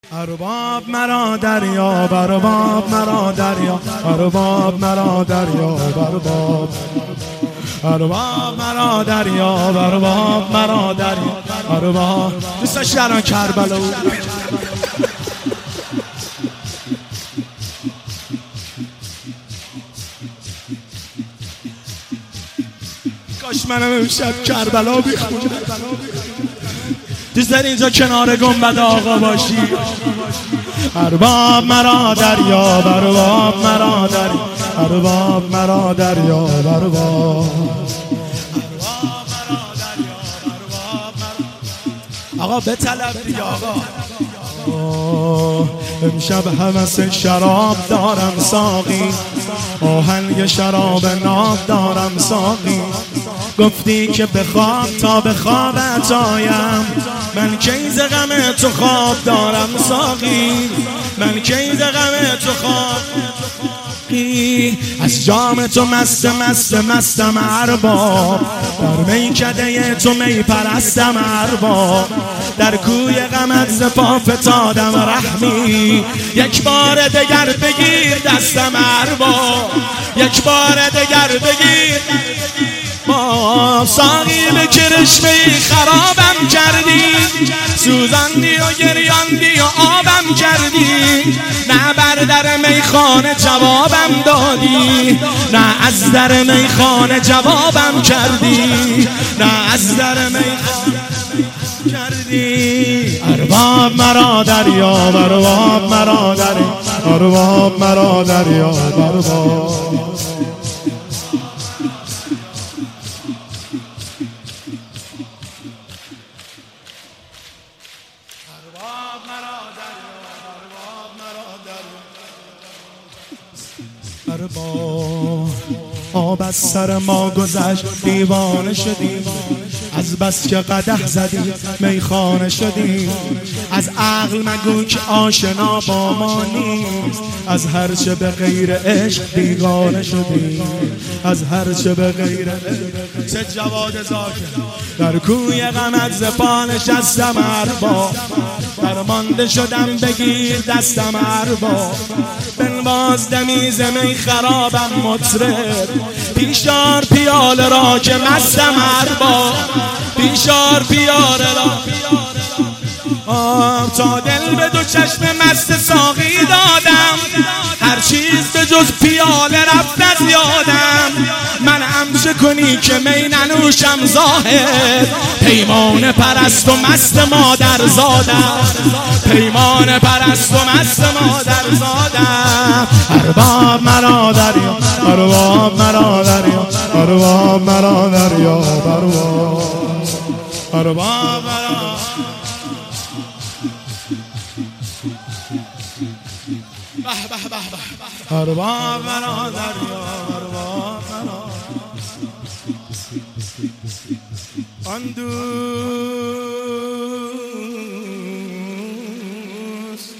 ارباب مرا دریا ارباب مرا دریا ارباب مرا دریا ارباب مرا دریا ارباب مرا دریا ارباب دوستش شهران کربلا کاش منم امشب کربلا بیخونم. دوست داری اینجا کنار گنبد آقا باشی. ارباب مرا دریا ارباب مرا دریا ارباب مرا دریا ارباب آقا بطلب دیگه آقا. امشب هوس شراب دارم ساقی، آهنگ شراب ناب دارم ساقی. گفتی که بخواب تا به خوابت آیم، من کی ز غم تو خواب دارم ساقی، من کی ز غم تو خواب. از جام تو مستم ارباب، در میکده تو می پرستم ارباب. در کوی غمت ز پا فتادم رحمی، یک بار دگر بگیر دستم ارباب، یک بار دگر بگیر. ساقی به کرشمه‌ای خرابم کردی، سوزاندی و گریاندی و آبم کردی. نه بر در میخانه جوابم دادی، نه از در میخانه جوابم کردی، نه از در میخانه کردی. ارباب مرا دریا ارباب مرا دریا ارباب مرا دریا ارباب ارباب. آب از سر ما گذشت دیوانه شدیم، از بس که قدح زدی میخانه شدیم. از عقل مگو که آشنا با ما نیست، از هرچه به غیر عشق بیگانه شدیم، از هرچه به غیر عشق. چه جواد زاکر در کوی غمت ز پا نشستم ارباب، درمانده شدم بگیر دستم ارباب. بنواز دمی ز می خرابم مطرب، پیشار پیاله را که مستم ارباب، پیشار پیاله را. تا دل به دو چشم مست ساقی دادم، هر چیز به جز پیاله رفت از یادم. من همچه کنی که می ننوشم زاهد، پیمان پرست و مست مادر زادم، پیمان پرست و مست مادر زادم. ارباب مرا دریا ارباب مرا دریا ارباب مرا دریا ارباب مرا. ارباب مرا دریا ارباب مرا. آن دوست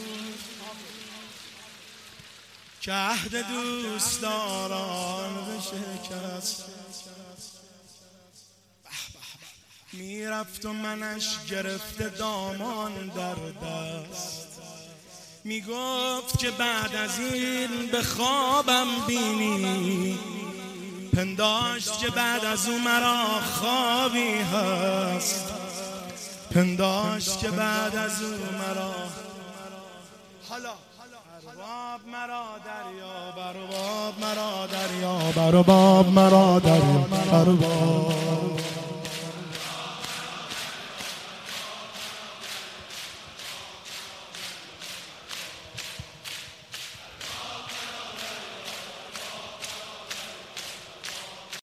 که عهد دوستداران بشکست، میرفت و منش گرفته دامان در دست. میگفت که بعد از این به خوابم بینی، پنداشت که بعد از او مرا خوابی هست، پنداشت که بعد از او مرا. حالا ارباب مرا دریا ارباب مرا دریا ارباب مرا دریا ارباب